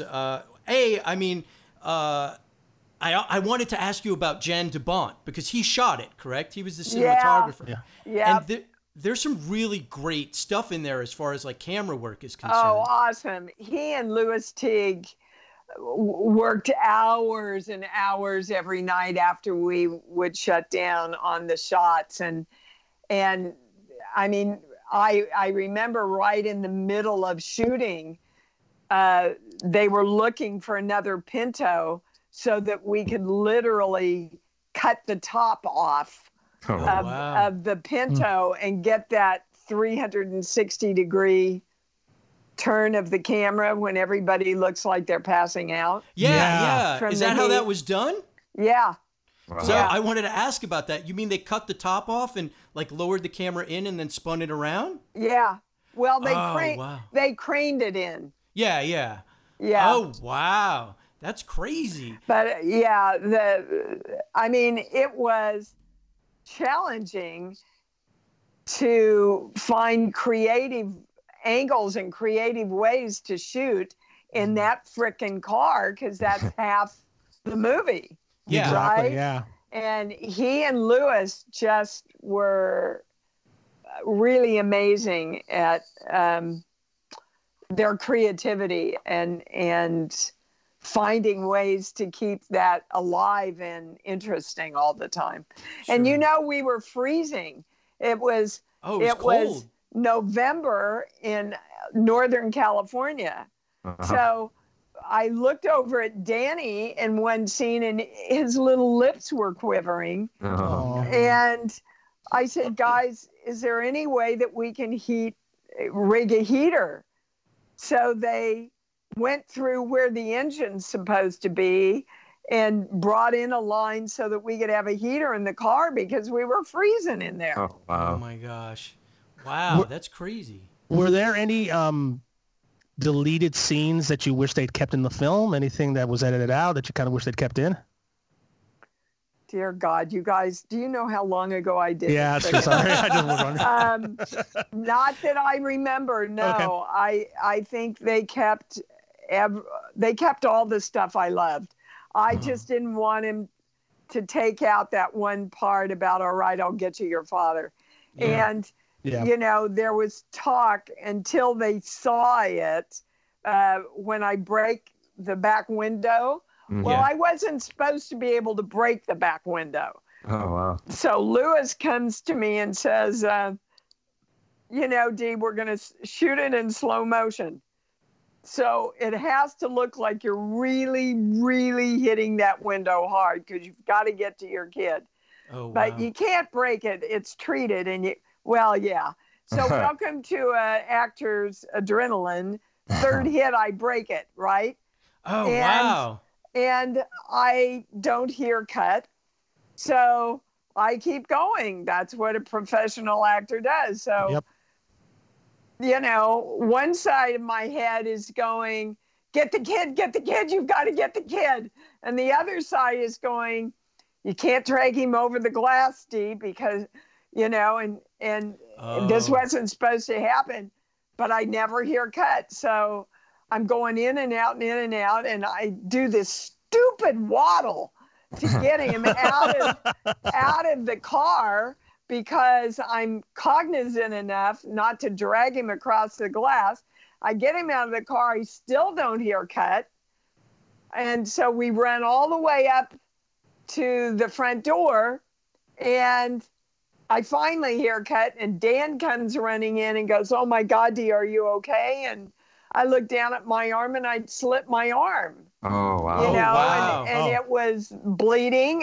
I wanted to ask you about Jan de Bont because he shot it, correct? He was the cinematographer. Yeah. And there's some really great stuff in there as far as like camera work is concerned. Oh, awesome. He and Louis Teague worked hours and hours every night after we would shut down on the shots. And I mean, I remember right in the middle of shooting, they were looking for another Pinto so that we could literally cut the top off of the Pinto and get that 360-degree turn of the camera when everybody looks like they're passing out. Yeah. Is that how that was done? Yeah. Wow. So I wanted to ask about that. You mean they cut the top off and like lowered the camera in and then spun it around? Yeah. Well, they craned it in. Yeah. Oh, wow. That's crazy. But yeah, it was challenging to find creative angles and creative ways to shoot in that frickin' car because that's half the movie. Yeah. Right? Exactly, yeah. And he and Louis just were really amazing at their creativity and finding ways to keep that alive and interesting all the time. Sure. And you know, we were freezing. It was cold. November in Northern California. So I looked over at Danny in one scene and his little lips were quivering. And I said, guys, is there any way that we can rig a heater? So they went through where the engine's supposed to be and brought in a line so that we could have a heater in the car because we were freezing in there. Oh, wow. Oh my gosh. Wow, that's crazy. Were there any deleted scenes that you wish they'd kept in the film? Anything that was edited out that you kind of wish they'd kept in? Dear God, you guys, do you know how long ago I did Yeah, this? sorry. I just was wondering. Not that I remember. No, Okay. I think they kept all the stuff I loved. I just didn't want him to take out that one part about, all right, I'll get to your father. Yeah. And, Yeah. you know, there was talk until they saw it when I break the back window. Well, Yeah. I wasn't supposed to be able to break the back window. Oh wow. So Lewis comes to me and says, you know, Dee, we're going to shoot it in slow motion. So it has to look like you're really, really hitting that window hard because you've got to get to your kid. Oh, wow. But you can't break it. It's treated. And yeah. So welcome to actor's adrenaline. Third hit, I break it, right? Oh, wow. And I don't hear cut. So I keep going. That's what a professional actor does. So, Yep. you know, one side of my head is going, get the kid, you've got to get the kid. And the other side is going, you can't drag him over the glass, Steve, because, you know, and this wasn't supposed to happen, but I never hear cut. So I'm going in and out and in and out, and I do this stupid waddle to get him out of the car because I'm cognizant enough not to drag him across the glass. I get him out of the car. I still don't hear cut. And so we run all the way up to the front door, and I finally hear cut, and Dan comes running in and goes, oh my God, Dee, are you okay? And I looked down at my arm and I'd slipped my arm. Oh wow. You know, wow. and it was bleeding,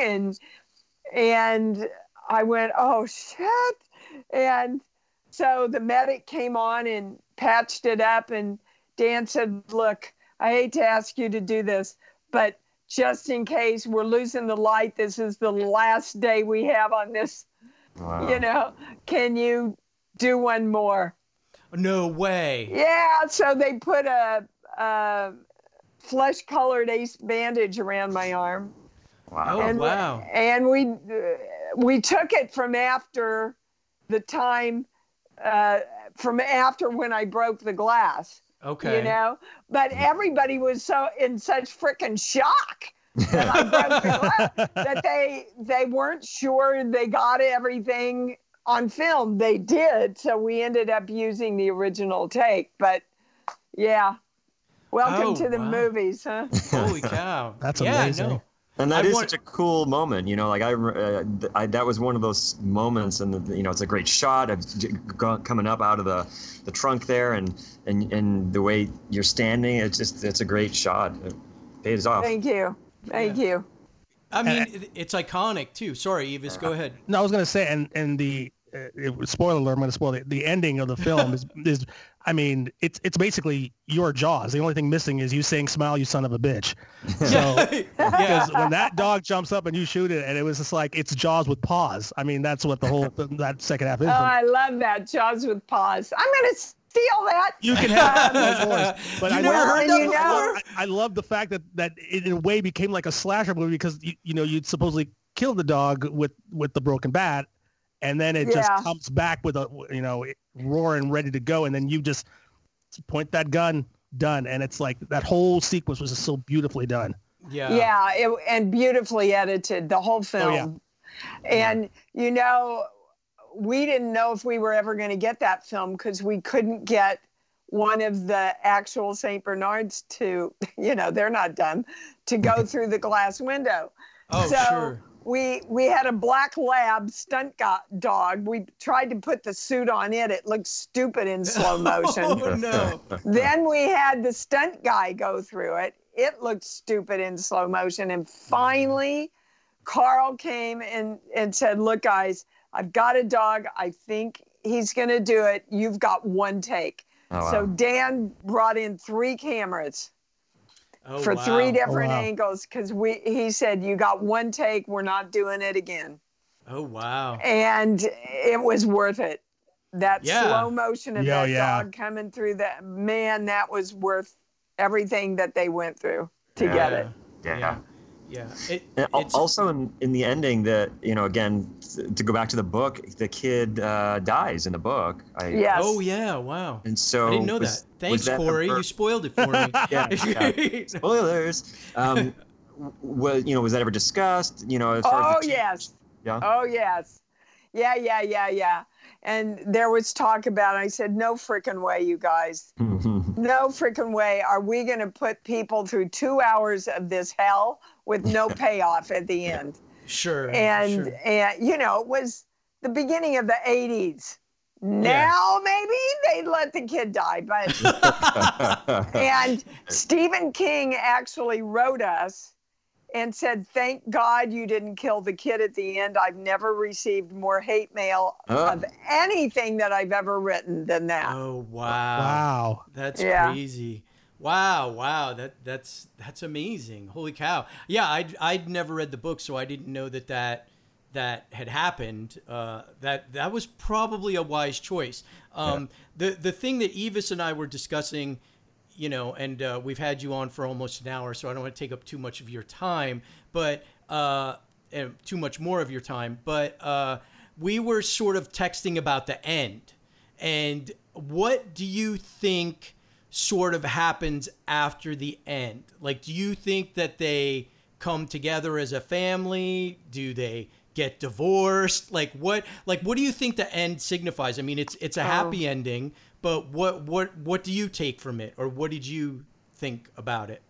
and I went, oh shit. And so the medic came on and patched it up, and Dan said, look, I hate to ask you to do this, but just in case we're losing the light, this is the last day we have on this, you know, can you do one more? No way. Yeah, so they put a flesh-colored ace bandage around my arm. Wow. Oh, wow. And we took it from after the time, from after when I broke the glass. Okay. You know, but everybody was in such freaking shock that I broke the glass that they weren't sure they got everything on film. They did, so we ended up using the original take. But yeah, welcome to the movies, huh? Holy cow. That's amazing. No. And that is such a cool moment, you know. Like I that was one of those moments, and you know, it's a great shot of coming up out of the trunk there, and the way you're standing. It's a great shot. It pays off. Thank you. I mean, it's iconic too. Sorry, Evis, go ahead. No, I was going to say, and the spoiler alert, I'm going to spoil it. The ending of the film is I mean, it's basically your Jaws. The only thing missing is you saying, "Smile, you son of a bitch." So, because when that dog jumps up and you shoot it, and it was just like, it's Jaws with paws. I mean, that's what the whole that second half is. Oh, I love that, Jaws with paws. I'm going to steal that. You can have those voice, but You I never love- heard that you before? I love the fact that it in a way became like a slasher movie because you know you'd supposedly kill the dog with the broken bat, and then it just comes back with a roaring ready to go, and then you just point that gun, done, and it's like that whole sequence was just so beautifully done. Yeah. And beautifully edited, the whole film. And you know, we didn't know if we were ever going to get that film because we couldn't get one of the actual St. Bernards to, you know, they're not dumb, to go through the glass window. Oh, so sure. we had a black lab stunt dog. We tried to put the suit on it. It looked stupid in slow motion. Oh, no. Then we had the stunt guy go through it. It looked stupid in slow motion. And finally, Carl came and said, look, guys, I've got a dog. I think he's going to do it. You've got one take. Oh, wow. So Dan brought in 3 cameras for wow. 3 different wow. angles because he said, you got one take. We're not doing it again. Oh, wow. And it was worth it. That slow motion of that dog coming through man, that was worth everything that they went through to get it. Yeah. Yeah. And It's also in the ending, that again, to go back to the book, the kid dies in the book. Yes. Oh yeah! Wow. And so I didn't know was- that. Thanks, was that Corey. ever- You spoiled it for me. Yeah. Spoilers. Was that ever discussed? As far Oh as the yes. Yeah. Oh yes. Yeah. And there was talk about it. I said, no freaking way, you guys. No freaking way. Are we going to put people through 2 hours of this hell with no payoff at the end? Sure. And sure. it was the beginning of the 80s. Now maybe they'd let the kid die, but and Stephen King actually wrote us and said, "Thank God you didn't kill the kid at the end. I've never received more hate mail of anything that I've ever written than that." Oh wow. Wow. That's Yeah. crazy. Wow. That's amazing. Holy cow. Yeah, I'd never read the book, so I didn't know that had happened. That was probably a wise choice. The thing that Evis and I were discussing, and we've had you on for almost an hour, so I don't want to take up too much of your time, but and too much more of your time. But we were sort of texting about the end, and what do you think sort of happens after the end? Like, do you think that they come together as a family? Do they get divorced? Like what do you think the end signifies? I mean, it's a happy ending, but what do you take from it, or what did you think about it?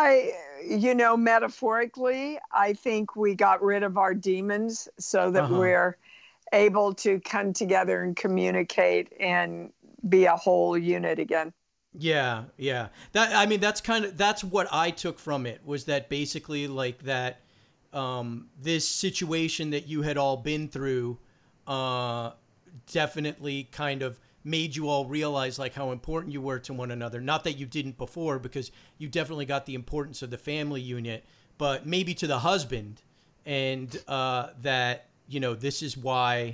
Metaphorically, I think we got rid of our demons so that we're able to come together and communicate and be a whole unit again. Yeah. That's what I took from it, was that basically like that this situation that you had all been through definitely kind of made you all realize like how important you were to one another. Not that you didn't before, because you definitely got the importance of the family unit, but maybe to the husband, and that this is why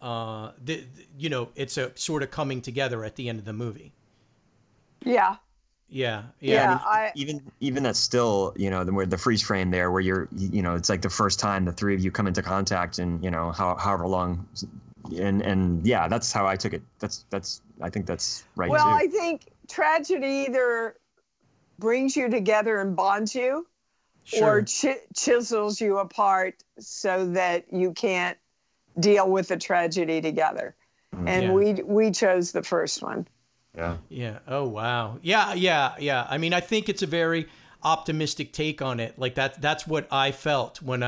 it's a sort of coming together at the end of the movie. Yeah. Yeah. I mean, even that's still, the freeze frame there, where you're, it's like the first time the three of you come into contact, and however long, and yeah, that's how I took it. I think that's right. Well, too. I think tragedy either brings you together and bonds you, or chisels you apart so that you can't deal with the tragedy together. And we chose the first one. Yeah. Oh, wow. Yeah. I mean, I think it's a very optimistic take on it. Like that's what I felt when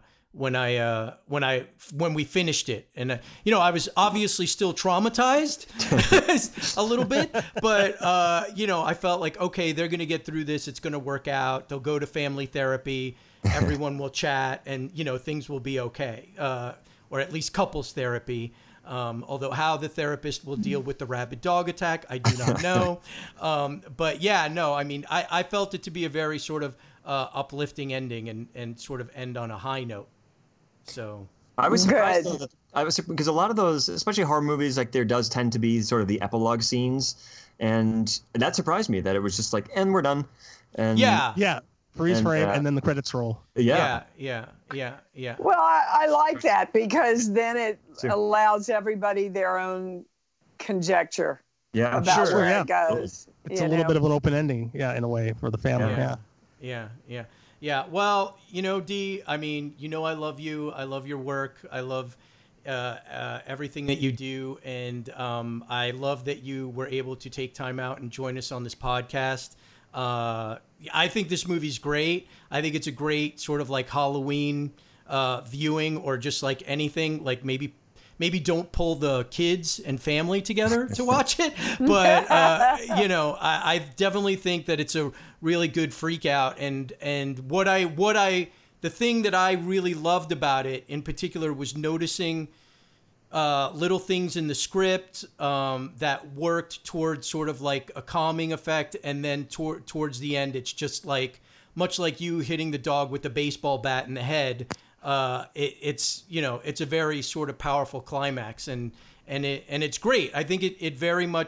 we finished it. And, I was obviously still traumatized a little bit, but, I felt like, okay, they're going to get through this. It's going to work out. They'll go to family therapy. Everyone will chat, and, things will be okay. Or at least couples therapy. Although how the therapist will deal with the rabid dog attack, I do not know. But yeah, no, I mean, I felt it to be a very sort of uplifting ending, and sort of end on a high note. So I was surprised though, because a lot of those, especially horror movies, like there does tend to be sort of the epilogue scenes, and that surprised me that it was just like, and we're done. And Yeah. Freeze frame, and then the credits roll. Yeah. Well, I like that, because then it allows everybody their own conjecture about where it goes. It's a little bit of an open ending, in a way, for the family. Yeah. Well, Dee, I mean, I love you. I love your work. I love everything that you do. And I love that you were able to take time out and join us on this podcast. I think this movie's great. I think it's a great sort of like Halloween viewing, or just like anything. Like maybe don't pull the kids and family together to watch it. But I definitely think that it's a really good freak out. And the thing that I really loved about it in particular was noticing little things in the script that worked towards sort of like a calming effect, and then towards the end, it's just like much like you hitting the dog with the baseball bat in the head. It's a very sort of powerful climax, and it's great. I think it very much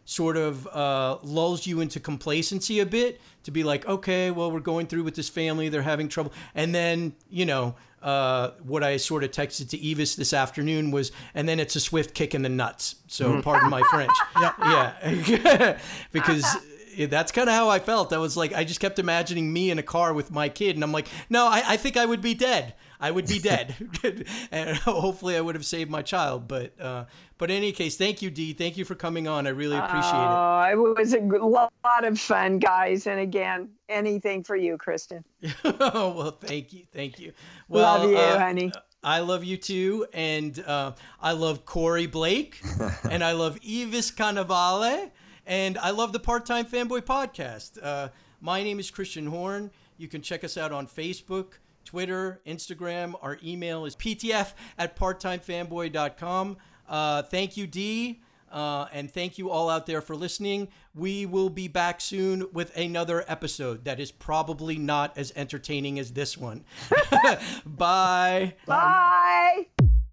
sort of lulls you into complacency a bit, to be like, okay, well, we're going through with this family, they're having trouble. And then, what I sort of texted to Evis this afternoon was, and then it's a swift kick in the nuts. So pardon my French. Yeah. Because that's kind of how I felt. I was like, I just kept imagining me in a car with my kid. And I'm like, no, I think I would be dead. I would be dead. And hopefully I would have saved my child. But in any case, thank you, Dee. Thank you for coming on. I really appreciate it. It was a lot of fun, guys. And again, anything for you, Kristen. Well, thank you. Thank you. Well, love you, honey. I love you too. And I love Corey Blake. And I love Evis Cannavale. And I love the Part-Time Fanboy podcast. My name is Christian Horn. You can check us out on Facebook, Twitter, Instagram. Our email is ptf@parttimefanboy.com. Thank you, Dee. And thank you all out there for listening. We will be back soon with another episode that is probably not as entertaining as this one. Bye. Bye.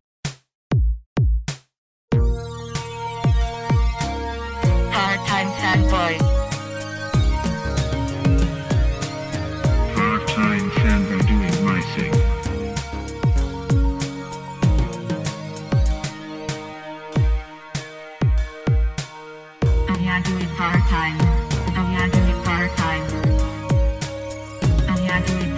Part-Time Fanboy. Part-time fanboy doing my thing. I'm doing part-time. I'm doing part-time. I'm doing